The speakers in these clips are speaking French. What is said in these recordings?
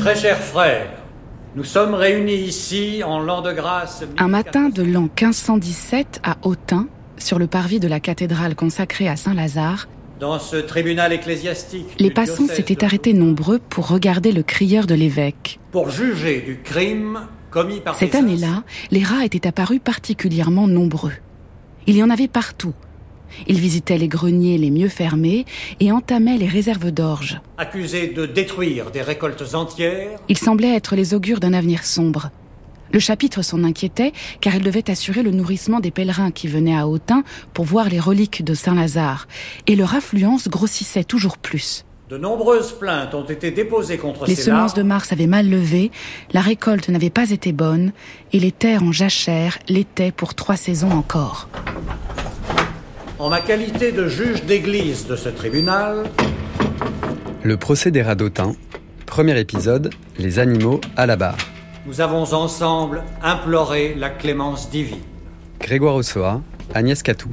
Très chers frères, nous sommes réunis ici en l'an de grâce... Un matin de l'an 1517 à Autun, sur le parvis de la cathédrale consacrée à Saint-Lazare, dans ce tribunal ecclésiastique... Les passants s'étaient arrêtés nombreux pour regarder le crieur de l'évêque. Pour juger du crime commis par... Cette année-là, les rats étaient apparus particulièrement nombreux. Il y en avait partout. Ils visitaient les greniers les mieux fermés et entamaient les réserves d'orge. Accusés de détruire des récoltes entières... Ils semblaient être les augures d'un avenir sombre. Le chapitre s'en inquiétait car il devait assurer le nourrissement des pèlerins qui venaient à Autun pour voir les reliques de Saint-Lazare. Et leur affluence grossissait toujours plus. De nombreuses plaintes ont été déposées contre ces Les semences de mars avaient mal levé, la récolte n'avait pas été bonne et les terres en jachère l'étaient pour 3 saisons encore. En ma qualité de juge d'église de ce tribunal... Le procès des rats d'Autun, premier épisode, les animaux à la barre. Nous avons ensemble imploré la clémence divine. Grégoire Ossoa, Agnès Catou.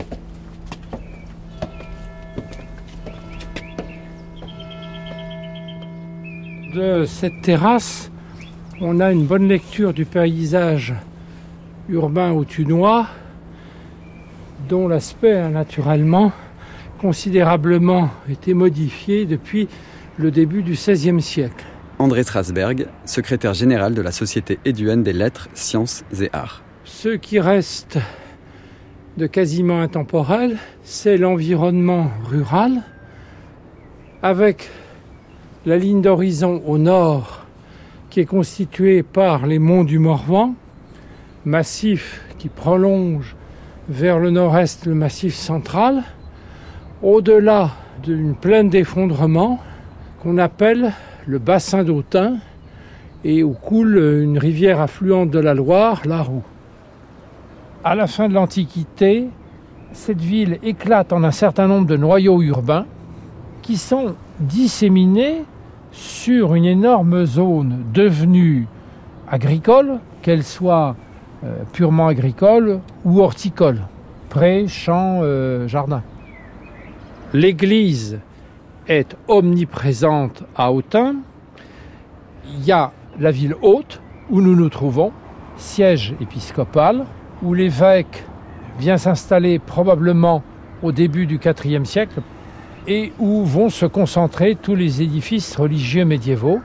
De cette terrasse, on a une bonne lecture du paysage urbain autunois, dont l'aspect a naturellement considérablement été modifié depuis le début du XVIe siècle. André Strasberg, secrétaire général de la Société éduenne des lettres, sciences et arts. Ce qui reste de quasiment intemporel, c'est l'environnement rural, avec la ligne d'horizon au nord, qui est constituée par les monts du Morvan, massif qui prolonge vers le nord-est le massif central, au-delà d'une plaine d'effondrement qu'on appelle le bassin d'Autun, et où coule une rivière affluente de la Loire, la Roue. À la fin de l'Antiquité, cette ville éclate en un certain nombre de noyaux urbains qui sont disséminés sur une énorme zone devenue agricole, qu'elle soit purement agricole ou horticole, prés, champs, jardins. L'église est omniprésente à Autun. Il y a la ville haute où nous nous trouvons, siège épiscopal, où l'évêque vient s'installer probablement au début du IVe siècle et où vont se concentrer tous les édifices religieux médiévaux.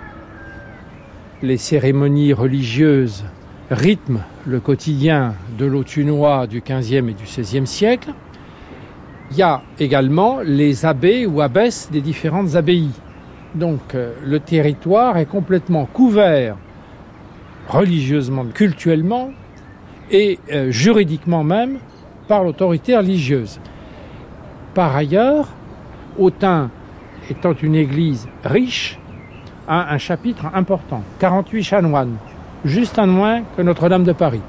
Les cérémonies religieuses rythment le quotidien de l'Autunois du XVe et du XVIe siècle. Il y a également les abbés ou abbesses des différentes abbayes. Donc le territoire est complètement couvert religieusement, cultuellement et juridiquement même par l'autorité religieuse. Par ailleurs, Autun étant une église riche, a un chapitre important, 48 chanoines, juste un de moins que Notre-Dame de Paris.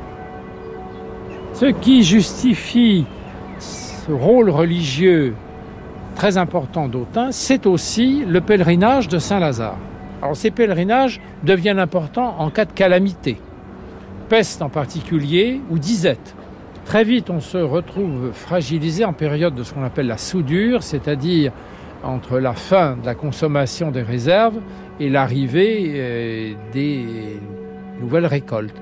Ce qui justifie ce rôle religieux très important d'Autun, c'est aussi le pèlerinage de Saint-Lazare. Alors ces pèlerinages deviennent importants en cas de calamité, peste en particulier ou disette. Très vite, on se retrouve fragilisé en période de ce qu'on appelle la soudure, c'est-à-dire entre la fin de la consommation des réserves et l'arrivée des nouvelles récoltes.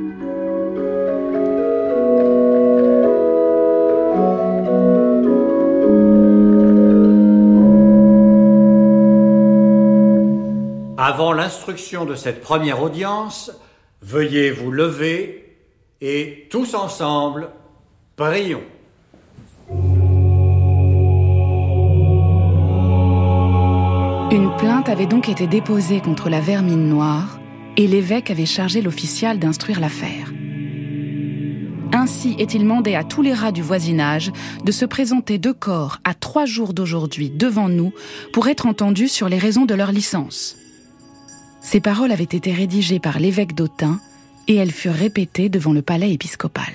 Avant l'instruction de cette première audience, veuillez vous lever et tous ensemble, prions. Une plainte avait donc été déposée contre la vermine noire et l'évêque avait chargé l'official d'instruire l'affaire. Ainsi est-il mandé à tous les rats du voisinage de se présenter de corps à 3 jours d'aujourd'hui devant nous pour être entendus sur les raisons de leur licence. Ces paroles avaient été rédigées par l'évêque d'Autun et elles furent répétées devant le palais épiscopal.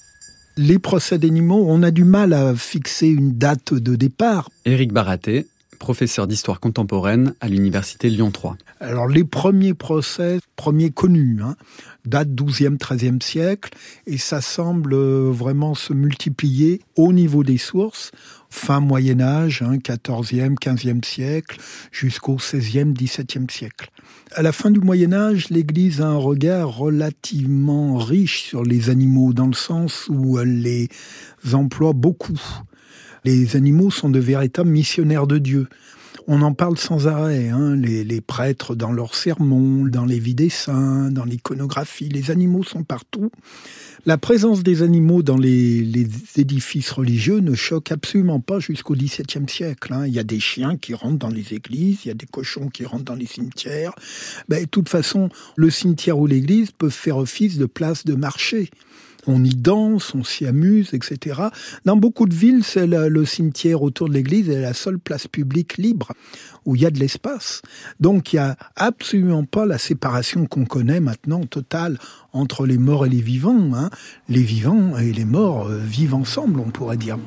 Les procès d'animaux, on a du mal à fixer une date de départ. Éric Baraté, professeur d'histoire contemporaine à l'université Lyon 3. Alors les premiers procès, premiers connus, datent XIIe, XIIIe siècle, et ça semble vraiment se multiplier au niveau des sources, fin Moyen-Âge, XIVe, XVe siècle, jusqu'au XVIe, XVIIe siècle. À la fin du Moyen-Âge, l'Église a un regard relativement riche sur les animaux, dans le sens où elle les emploie beaucoup. Les animaux sont de véritables missionnaires de Dieu. On en parle sans arrêt, les prêtres dans leurs sermons, dans les vies des saints, dans l'iconographie, les animaux sont partout. La présence des animaux dans les édifices religieux ne choque absolument pas jusqu'au XVIIe siècle. Il y a des chiens qui rentrent dans les églises, il y a des cochons qui rentrent dans les cimetières. De toute façon, le cimetière ou l'église peuvent faire office de place de marché. On y danse, on s'y amuse, etc. Dans beaucoup de villes, c'est le cimetière autour de l'église est la seule place publique libre où il y a de l'espace. Donc il n'y a absolument pas la séparation qu'on connaît maintenant totale entre les morts et les vivants. Les vivants et les morts vivent ensemble, on pourrait dire.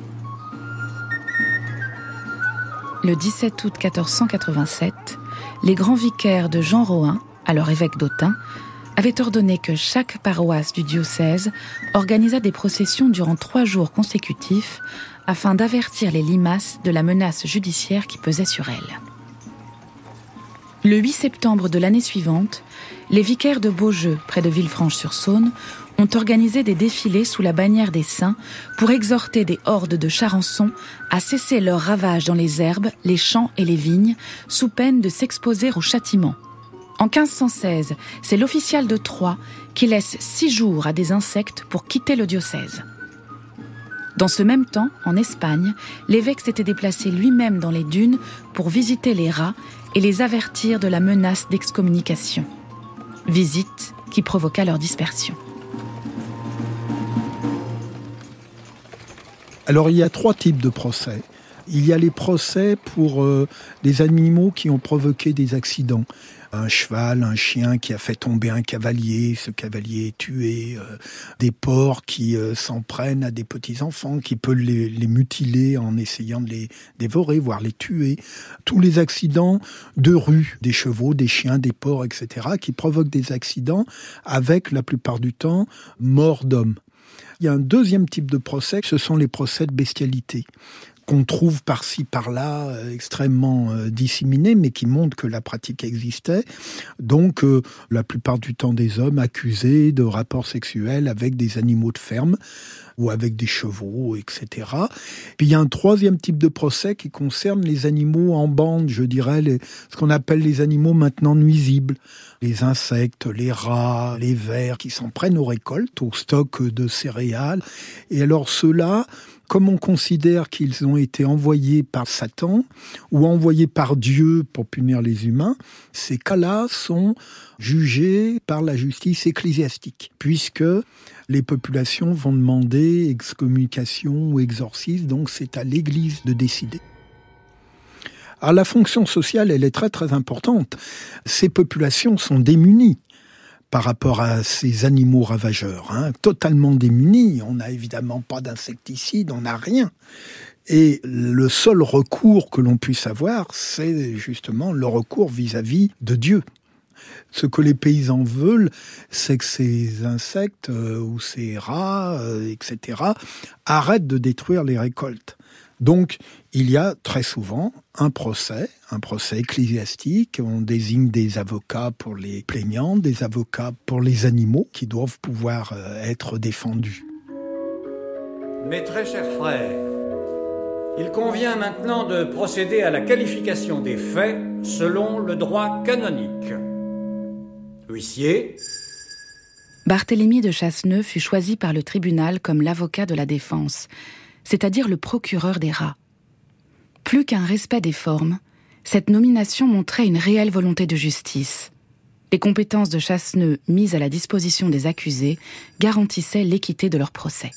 Le 17 août 1487, les grands vicaires de Jean Rohain, alors évêque d'Autun, avait ordonné que chaque paroisse du diocèse organisât des processions durant 3 jours consécutifs afin d'avertir les limaces de la menace judiciaire qui pesait sur elles. Le 8 septembre de l'année suivante, les vicaires de Beaujeu, près de Villefranche-sur-Saône, ont organisé des défilés sous la bannière des saints pour exhorter des hordes de charançons à cesser leurs ravages dans les herbes, les champs et les vignes, sous peine de s'exposer au châtiment. En 1516, c'est l'official de Troyes qui laisse 6 jours à des insectes pour quitter le diocèse. Dans ce même temps, en Espagne, l'évêque s'était déplacé lui-même dans les dunes pour visiter les rats et les avertir de la menace d'excommunication. Visite qui provoqua leur dispersion. Alors il y a 3 types de procès. Il y a les procès pour des animaux qui ont provoqué des accidents. Un cheval, un chien qui a fait tomber un cavalier, ce cavalier est tué, des porcs qui s'en prennent à des petits-enfants, qui peuvent les mutiler en essayant de les dévorer, voire les tuer. Tous les accidents de rue, des chevaux, des chiens, des porcs, etc., qui provoquent des accidents avec, la plupart du temps, mort d'hommes. Il y a un deuxième type de procès, ce sont les procès de bestialité, qu'on trouve par-ci, par-là, extrêmement disséminés, mais qui montrent que la pratique existait. Donc, la plupart du temps, des hommes accusés de rapports sexuels avec des animaux de ferme ou avec des chevaux, etc. Puis il y a un troisième type de procès qui concerne les animaux en bande, je dirais, ce qu'on appelle les animaux maintenant nuisibles. Les insectes, les rats, les vers qui s'en prennent aux récoltes, aux stocks de céréales. Et alors ceux-là, comme on considère qu'ils ont été envoyés par Satan ou envoyés par Dieu pour punir les humains, ces cas-là sont jugés par la justice ecclésiastique, puisque les populations vont demander excommunication ou exorcisme, donc c'est à l'Église de décider. Alors la fonction sociale, elle est très très importante. Ces populations sont démunies par rapport à ces animaux ravageurs, totalement démunis. On n'a évidemment pas d'insecticides, on n'a rien. Et le seul recours que l'on puisse avoir, c'est justement le recours vis-à-vis de Dieu. Ce que les paysans veulent, c'est que ces insectes ou ces rats, etc., arrêtent de détruire les récoltes. Donc, il y a très souvent un procès ecclésiastique. On désigne des avocats pour les plaignants, des avocats pour les animaux qui doivent pouvoir être défendus. Mes très chers frères, il convient maintenant de procéder à la qualification des faits selon le droit canonique. Huissier. Barthélemy de Chasseneux fut choisi par le tribunal comme l'avocat de la défense, c'est-à-dire le procureur des rats. Plus qu'un respect des formes, cette nomination montrait une réelle volonté de justice. Les compétences de Chasseneux mises à la disposition des accusés garantissaient l'équité de leur procès.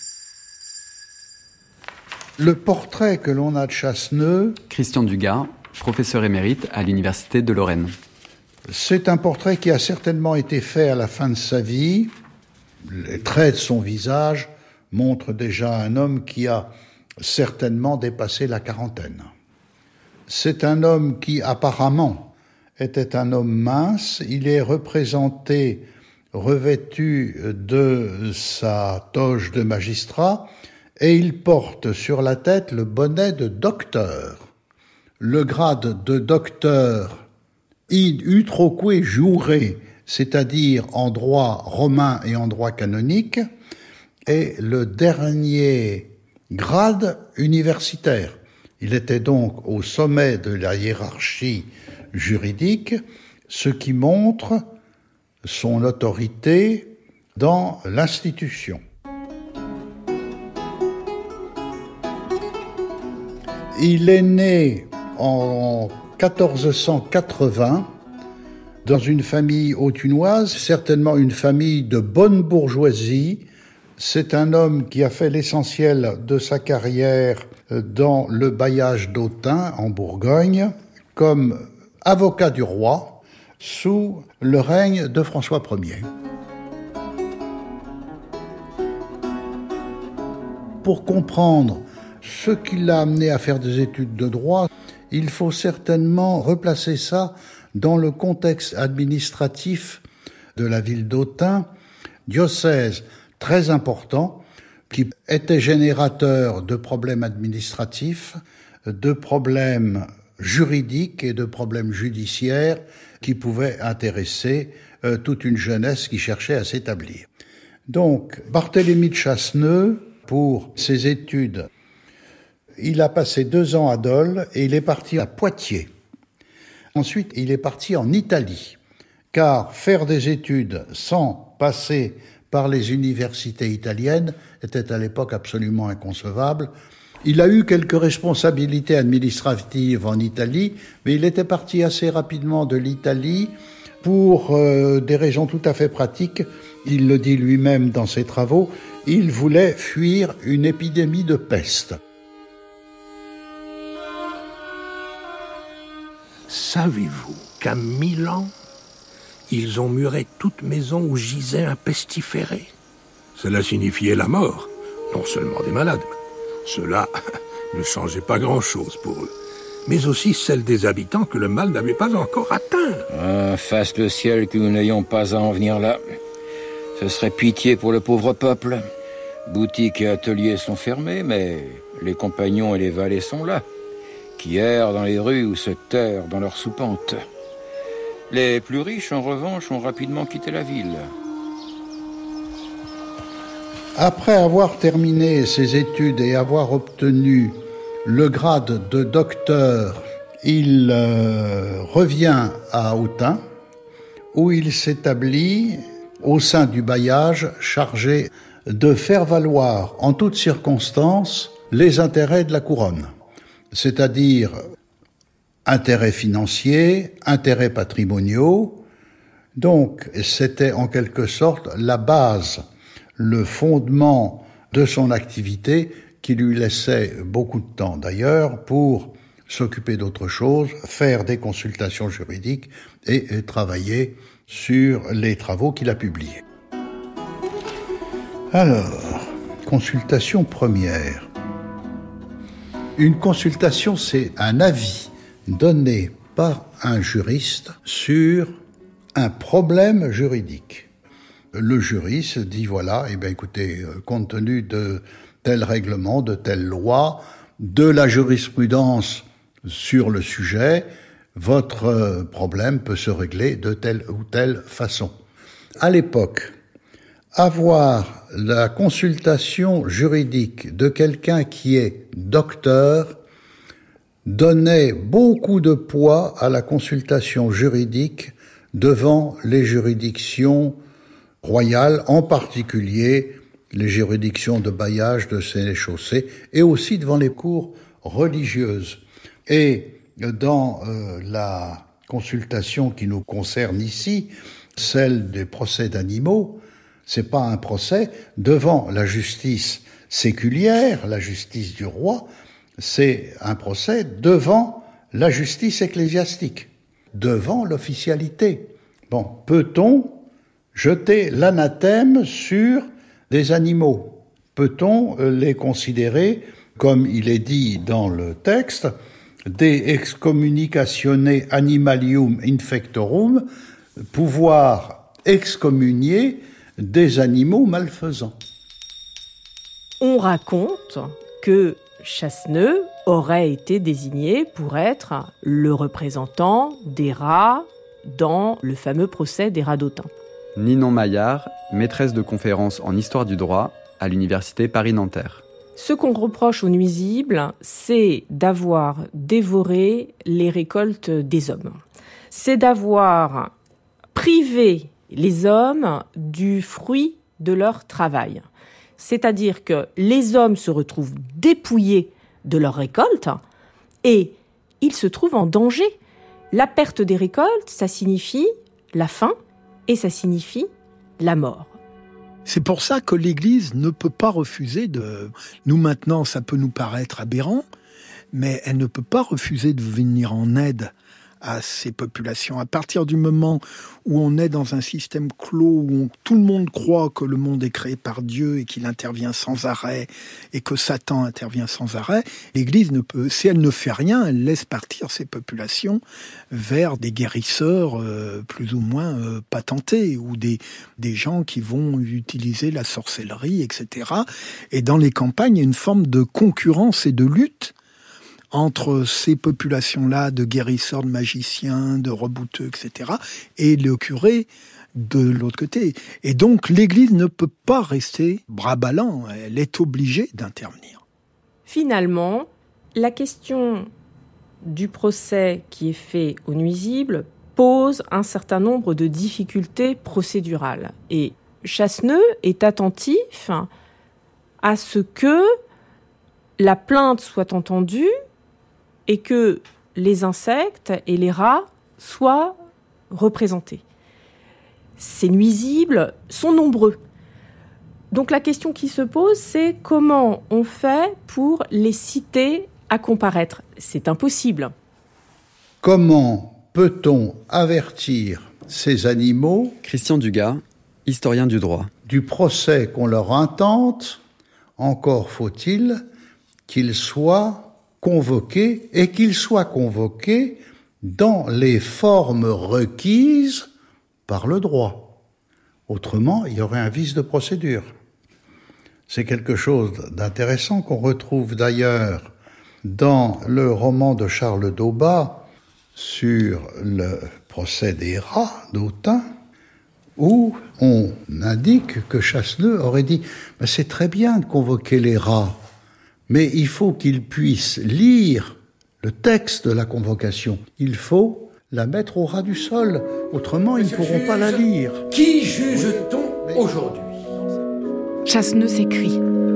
Le portrait que l'on a de Chasseneux... Christian Dugas, professeur émérite à l'Université de Lorraine. C'est un portrait qui a certainement été fait à la fin de sa vie. Les traits de son visage montrent déjà un homme qui a certainement dépassé la quarantaine. C'est un homme qui apparemment était un homme mince. Il est représenté revêtu de sa toge de magistrat et il porte sur la tête le bonnet de docteur. Le grade de docteur id utroque jure, c'est-à-dire en droit romain et en droit canonique, est le dernier grade universitaire. Il était donc au sommet de la hiérarchie juridique, ce qui montre son autorité dans l'institution. Il est né en 1480 dans une famille autunoise, certainement une famille de bonne bourgeoisie. C'est un homme qui a fait l'essentiel de sa carrière dans le bailliage d'Autun, en Bourgogne, comme avocat du roi sous le règne de François Ier. Pour comprendre ce qui l'a amené à faire des études de droit, il faut certainement replacer ça dans le contexte administratif de la ville d'Autun, diocèse très important, qui était générateur de problèmes administratifs, de problèmes juridiques et de problèmes judiciaires qui pouvaient intéresser toute une jeunesse qui cherchait à s'établir. Donc, Barthélemy de Chasseneux, pour ses études, il a passé 2 ans à Dole et il est parti à Poitiers. Ensuite, il est parti en Italie, car faire des études sans passer par les universités italiennes était à l'époque absolument inconcevable. Il a eu quelques responsabilités administratives en Italie, mais il était parti assez rapidement de l'Italie pour des raisons tout à fait pratiques. Il le dit lui-même dans ses travaux, il voulait fuir une épidémie de peste. Savez-vous qu'à Milan, ils ont muré toute maison où gisait un pestiféré? Cela signifiait la mort, non seulement des malades, cela ne changeait pas grand-chose pour eux, mais aussi celle des habitants que le mal n'avait pas encore atteint. Fasse le ciel que nous n'ayons pas à en venir là. Ce serait pitié pour le pauvre peuple. Boutiques et ateliers sont fermés, mais les compagnons et les valets sont là, qui errent dans les rues ou se terrent dans leurs soupentes. Les plus riches, en revanche, ont rapidement quitté la ville. Après avoir terminé ses études et avoir obtenu le grade de docteur, il revient à Autun, où il s'établit au sein du bailliage chargé de faire valoir en toutes circonstances les intérêts de la couronne, c'est-à-dire intérêts financiers, intérêts patrimoniaux. Donc, c'était en quelque sorte la base, le fondement de son activité qui lui laissait beaucoup de temps d'ailleurs pour s'occuper d'autre chose, faire des consultations juridiques et travailler sur les travaux qu'il a publiés. Alors, consultation première. Une consultation, c'est un avis donné par un juriste sur un problème juridique. Le juriste dit voilà, écoutez, compte tenu de tel règlement, de telle loi, de la jurisprudence sur le sujet, votre problème peut se régler de telle ou telle façon. À l'époque, avoir la consultation juridique de quelqu'un qui est docteur donnait beaucoup de poids à la consultation juridique devant les juridictions royales, en particulier les juridictions de bailliage, de sénéchaussée, et aussi devant les cours religieuses. Et dans la consultation qui nous concerne ici, celle des procès d'animaux, c'est pas un procès devant la justice séculière, la justice du roi, c'est un procès devant la justice ecclésiastique, devant l'officialité. Bon, peut-on jeter l'anathème sur des animaux? Peut-on les considérer, comme il est dit dans le texte, de excommunicatione animalium infectorum, pouvoir excommunier des animaux malfaisants. On raconte que Chasseneux aurait été désigné pour être le représentant des rats dans le fameux procès des rats d'Autun. Ninon Maillard, maîtresse de conférences en histoire du droit à l'université Paris-Nanterre. Ce qu'on reproche aux nuisibles, c'est d'avoir dévoré les récoltes des hommes. C'est d'avoir privé les hommes du fruit de leur travail. C'est-à-dire que les hommes se retrouvent dépouillés de leur récolte et ils se trouvent en danger. La perte des récoltes, ça signifie la faim et ça signifie la mort. C'est pour ça que l'Église ne peut pas refuser de... Nous, maintenant, ça peut nous paraître aberrant, mais elle ne peut pas refuser de venir en aide à ces populations. À partir du moment où on est dans un système clos, où tout le monde croit que le monde est créé par Dieu et qu'il intervient sans arrêt, et que Satan intervient sans arrêt, l'Église ne peut, si elle ne fait rien, elle laisse partir ces populations vers des guérisseurs plus ou moins patentés, ou des gens qui vont utiliser la sorcellerie, etc. Et dans les campagnes, il y a une forme de concurrence et de lutte entre ces populations-là de guérisseurs, de magiciens, de rebouteux, etc., et le curé de l'autre côté. Et donc, l'Église ne peut pas rester bras ballants, elle est obligée d'intervenir. Finalement, la question du procès qui est fait aux nuisibles pose un certain nombre de difficultés procédurales. Et Chasseneux est attentif à ce que la plainte soit entendue et que les insectes et les rats soient représentés. Ces nuisibles sont nombreux. Donc la question qui se pose, c'est comment on fait pour les citer à comparaître ? C'est impossible. Comment peut-on avertir ces animaux, Christian Dugas, historien du droit, du procès qu'on leur intente? Encore faut-il qu'ils soient convoqués et qu'ils soient convoqués dans les formes requises par le droit. Autrement, il y aurait un vice de procédure. C'est quelque chose d'intéressant qu'on retrouve d'ailleurs dans le roman de Charles d'Aubat sur le procès des rats d'Autun, où on indique que Chasseneux aurait dit « c'est très bien de convoquer les rats, mais il faut qu'ils puissent lire le texte de la convocation. Il faut la mettre au ras du sol, autrement ils ne pourront pas la lire. » Qui juge-t-on aujourd'hui ? Chasseneux s'écrie.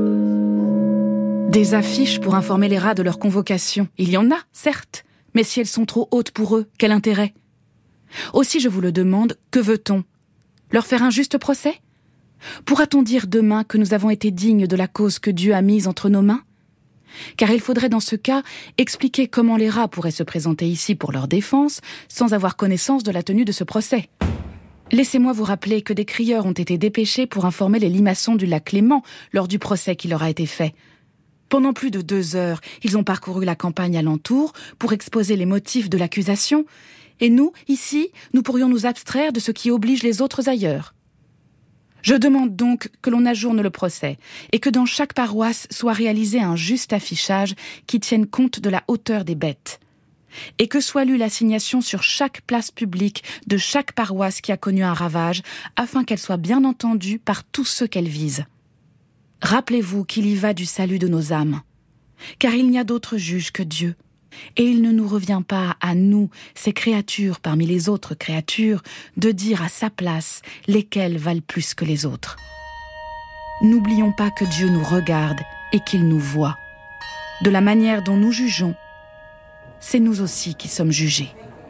Des affiches pour informer les rats de leur convocation. Il y en a, certes, mais si elles sont trop hautes pour eux, quel intérêt ? Aussi, je vous le demande, que veut-on ? Leur faire un juste procès ? Pourra-t-on dire demain que nous avons été dignes de la cause que Dieu a mise entre nos mains ? Car il faudrait dans ce cas expliquer comment les rats pourraient se présenter ici pour leur défense sans avoir connaissance de la tenue de ce procès. Laissez-moi vous rappeler que des crieurs ont été dépêchés pour informer les limaçons du lac Léman lors du procès qui leur a été fait. Pendant plus de 2 heures, ils ont parcouru la campagne alentour pour exposer les motifs de l'accusation, et nous, ici, nous pourrions nous abstraire de ce qui oblige les autres ailleurs. Je demande donc que l'on ajourne le procès et que dans chaque paroisse soit réalisé un juste affichage qui tienne compte de la hauteur des bêtes. Et que soit lue l'assignation sur chaque place publique de chaque paroisse qui a connu un ravage, afin qu'elle soit bien entendue par tous ceux qu'elle vise. Rappelez-vous qu'il y va du salut de nos âmes, car il n'y a d'autre juge que Dieu. Et il ne nous revient pas à nous, ces créatures parmi les autres créatures, de dire à sa place lesquelles valent plus que les autres. N'oublions pas que Dieu nous regarde et qu'il nous voit. De la manière dont nous jugeons, c'est nous aussi qui sommes jugés.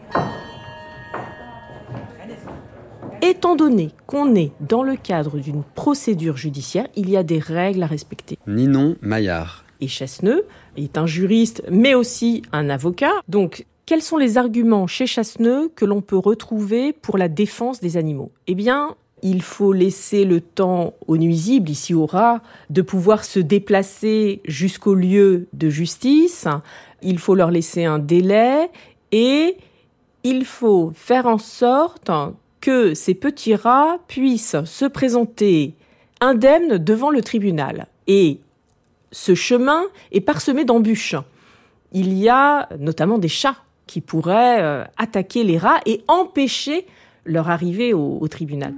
Étant donné qu'on est dans le cadre d'une procédure judiciaire, il y a des règles à respecter. Ninon Maillard. Et Chasseneux est un juriste, mais aussi un avocat. Donc, quels sont les arguments chez Chasseneux que l'on peut retrouver pour la défense des animaux ? Eh bien, il faut laisser le temps aux nuisibles, ici aux rats, de pouvoir se déplacer jusqu'au lieu de justice. Il faut leur laisser un délai et il faut faire en sorte que ces petits rats puissent se présenter indemnes devant le tribunal. Et ce chemin est parsemé d'embûches. Il y a notamment des chats qui pourraient attaquer les rats et empêcher leur arrivée au tribunal.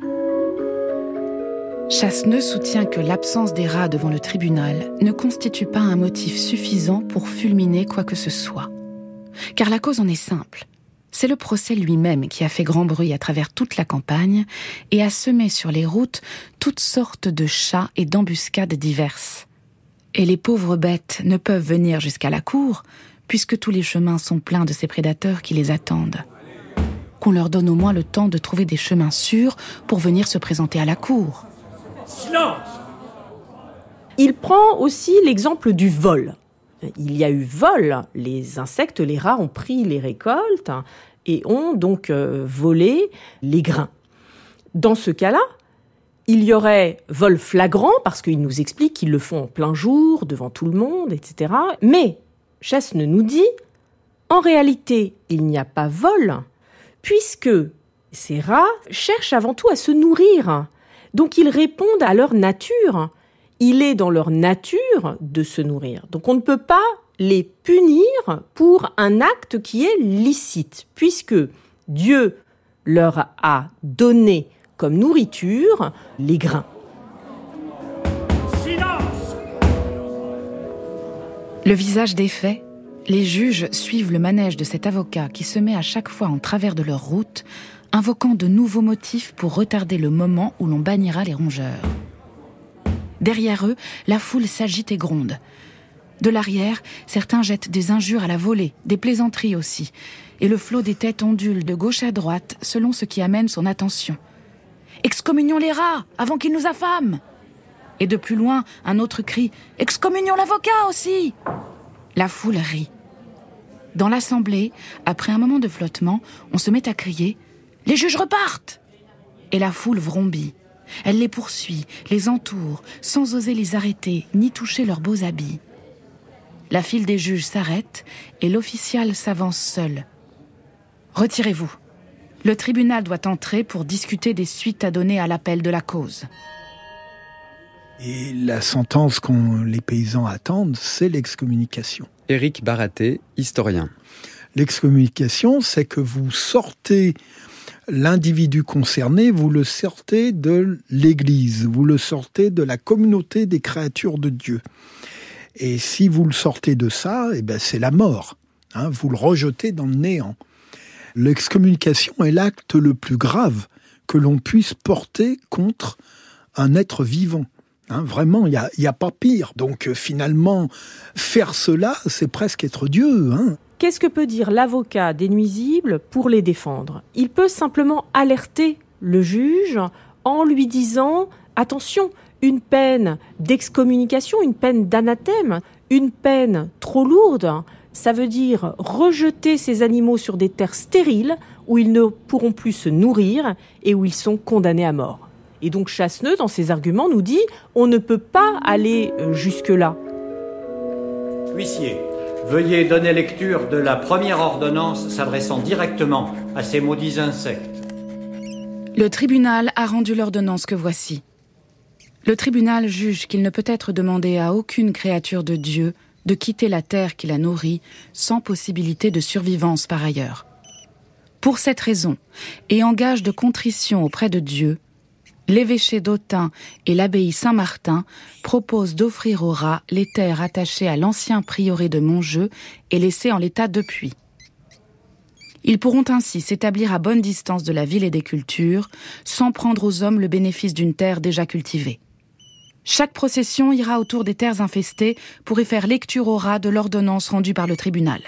Chasseneux soutient que l'absence des rats devant le tribunal ne constitue pas un motif suffisant pour fulminer quoi que ce soit. Car la cause en est simple. C'est le procès lui-même qui a fait grand bruit à travers toute la campagne et a semé sur les routes toutes sortes de chats et d'embuscades diverses. Et les pauvres bêtes ne peuvent venir jusqu'à la cour, puisque tous les chemins sont pleins de ces prédateurs qui les attendent. Qu'on leur donne au moins le temps de trouver des chemins sûrs pour venir se présenter à la cour. Silence ! Il prend aussi l'exemple du vol. Il y a eu vol, les insectes, les rats ont pris les récoltes et ont donc volé les grains. Dans ce cas-là, il y aurait vol flagrant, parce qu'il nous explique qu'ils le font en plein jour, devant tout le monde, etc. Mais Chasseneux nous dit, en réalité, il n'y a pas vol, puisque ces rats cherchent avant tout à se nourrir. Donc ils répondent à leur nature. Il est dans leur nature de se nourrir. Donc on ne peut pas les punir pour un acte qui est licite, puisque Dieu leur a donné comme nourriture les grains. Silence ! Le visage des faits, les juges suivent le manège de cet avocat qui se met à chaque fois en travers de leur route, invoquant de nouveaux motifs pour retarder le moment où l'on bannira les rongeurs. Derrière eux, la foule s'agite et gronde. De l'arrière, certains jettent des injures à la volée, des plaisanteries aussi, et le flot des têtes ondule de gauche à droite selon ce qui amène son attention. « Excommunions les rats, avant qu'ils nous affament !» Et de plus loin, un autre crie « Excommunions l'avocat aussi !» La foule rit. Dans l'assemblée, après un moment de flottement, on se met à crier « Les juges repartent !» Et la foule vrombit. Elle les poursuit, les entoure, sans oser les arrêter, ni toucher leurs beaux habits. La file des juges s'arrête et l'official s'avance seul. « Retirez-vous. Le tribunal doit entrer pour discuter des suites à donner à l'appel de la cause. » Et la sentence que les paysans attendent, c'est l'excommunication. Éric Baraté, historien. L'excommunication, c'est que vous sortez l'individu concerné, vous le sortez de l'Église, vous le sortez de la communauté des créatures de Dieu. Et si vous le sortez de ça, c'est la mort. Vous le rejetez dans le néant. L'excommunication est l'acte le plus grave que l'on puisse porter contre un être vivant. Vraiment, il y a pas pire. Donc finalement, faire cela, c'est presque être Dieu. Qu'est-ce que peut dire l'avocat des nuisibles pour les défendre ? Il peut simplement alerter le juge en lui disant « Attention, une peine d'excommunication, une peine d'anathème, une peine trop lourde, ça veut dire rejeter ces animaux sur des terres stériles où ils ne pourront plus se nourrir et où ils sont condamnés à mort. » Et donc Chasseneux, dans ses arguments, nous dit « On ne peut pas aller jusque-là. » Huissier, veuillez donner lecture de la première ordonnance s'adressant directement à ces maudits insectes. Le tribunal a rendu l'ordonnance que voici. Le tribunal juge qu'il ne peut être demandé à aucune créature de Dieu de quitter la terre qui la nourrit sans possibilité de survivance par ailleurs. Pour cette raison, et en gage de contrition auprès de Dieu, l'évêché d'Autun et l'abbaye Saint-Martin proposent d'offrir aux rats les terres attachées à l'ancien prieuré de Montjeu et laissées en l'état depuis. Ils pourront ainsi s'établir à bonne distance de la ville et des cultures, sans prendre aux hommes le bénéfice d'une terre déjà cultivée. Chaque procession ira autour des terres infestées pour y faire lecture aux rats de l'ordonnance rendue par le tribunal.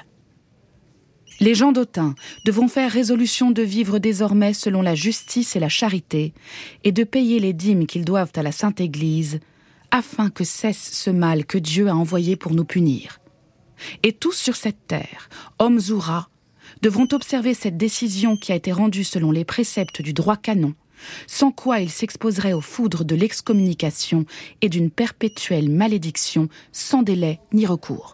Les gens d'Autun devront faire résolution de vivre désormais selon la justice et la charité et de payer les dîmes qu'ils doivent à la Sainte Église, afin que cesse ce mal que Dieu a envoyé pour nous punir. Et tous sur cette terre, hommes ou rats, devront observer cette décision qui a été rendue selon les préceptes du droit canon, sans quoi il s'exposerait aux foudres de l'excommunication et d'une perpétuelle malédiction sans délai ni recours.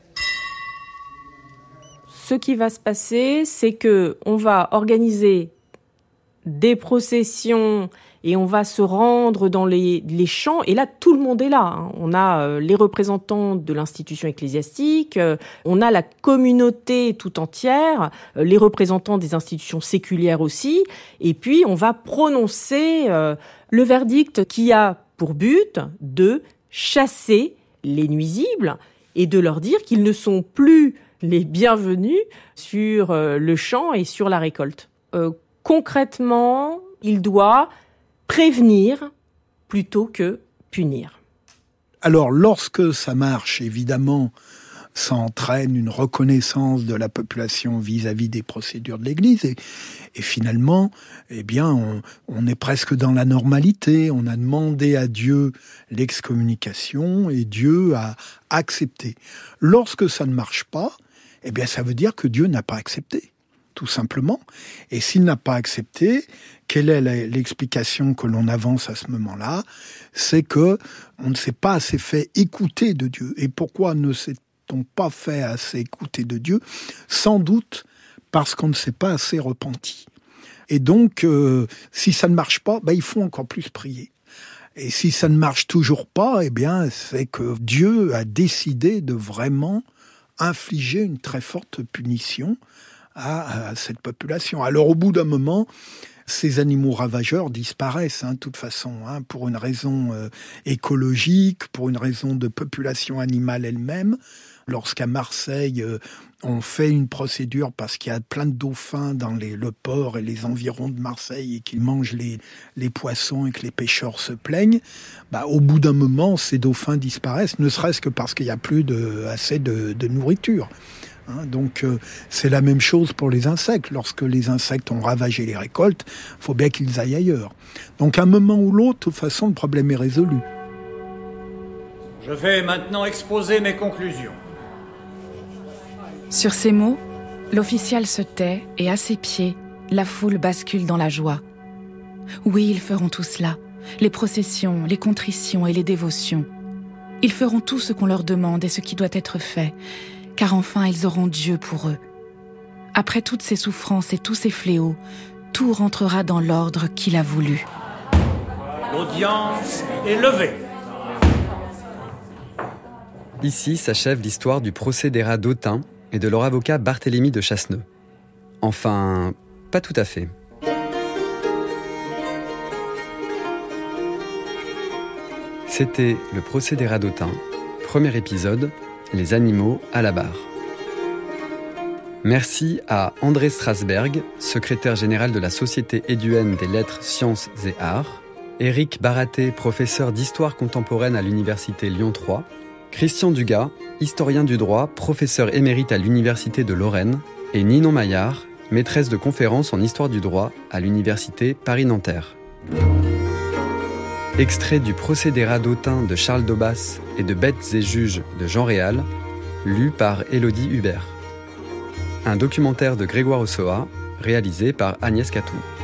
Ce qui va se passer, c'est que on va organiser des processions et on va se rendre dans les champs. Et là, tout le monde est là. On a les représentants de l'institution ecclésiastique, on a la communauté tout entière, les représentants des institutions séculières aussi. Et puis, on va prononcer le verdict qui a pour but de chasser les nuisibles et de leur dire qu'ils ne sont plus les bienvenus sur le champ et sur la récolte. Concrètement, il doit prévenir plutôt que punir. Alors, lorsque ça marche, évidemment, ça entraîne une reconnaissance de la population vis-à-vis des procédures de l'Église. Et finalement, eh bien, on est presque dans la normalité. On a demandé à Dieu l'excommunication et Dieu a accepté. Lorsque ça ne marche pas, eh bien, ça veut dire que Dieu n'a pas accepté, tout simplement. Et s'il n'a pas accepté, quelle est l'explication que l'on avance à ce moment-là? C'est que on ne s'est pas assez fait écouter de Dieu. Et pourquoi ne s'est-on pas fait assez écouter de Dieu? Sans doute parce qu'on ne s'est pas assez repenti. Et donc, si ça ne marche pas, il faut encore plus prier. Et si ça ne marche toujours pas, eh bien, c'est que Dieu a décidé de vraiment infliger une très forte punition à cette population. Alors, au bout d'un moment, ces animaux ravageurs disparaissent, de toute façon, pour une raison écologique, pour une raison de population animale elle-même. Lorsqu'à Marseille, on fait une procédure parce qu'il y a plein de dauphins dans le port et les environs de Marseille et qu'ils mangent les poissons et que les pêcheurs se plaignent, au bout d'un moment, ces dauphins disparaissent, ne serait-ce que parce qu'il n'y a plus assez de nourriture. Donc c'est la même chose pour les insectes. Lorsque les insectes ont ravagé les récoltes, il faut bien qu'ils aillent ailleurs. Donc à un moment ou l'autre, de toute façon, le problème est résolu. Je vais maintenant exposer mes conclusions. Sur ces mots, l'official se tait et à ses pieds, la foule bascule dans la joie. Oui, ils feront tout cela, les processions, les contritions et les dévotions. Ils feront tout ce qu'on leur demande et ce qui doit être fait, car enfin ils auront Dieu pour eux. Après toutes ces souffrances et tous ces fléaux, tout rentrera dans l'ordre qu'il a voulu. L'audience est levée. Ici s'achève l'histoire du procès des rats d'Autun et de leur avocat Barthélemy de Chasseneux. Enfin, pas tout à fait. C'était le procès des rats d'Autun, premier épisode, les animaux à la barre. Merci à André Strasberg, secrétaire général de la Société éduenne des lettres, sciences et arts, Éric Baraté, professeur d'histoire contemporaine à l'université Lyon 3, Christian Dugas, historien du droit, professeur émérite à l'université de Lorraine, et Ninon Maillard, maîtresse de conférences en histoire du droit à l'université Paris-Nanterre. Extrait du procès des rats d'Autun de Charles Daubas et de Bêtes et juges de Jean Réal, lu par Élodie Hubert. Un documentaire de Grégoire Ossoa, réalisé par Agnès Catou.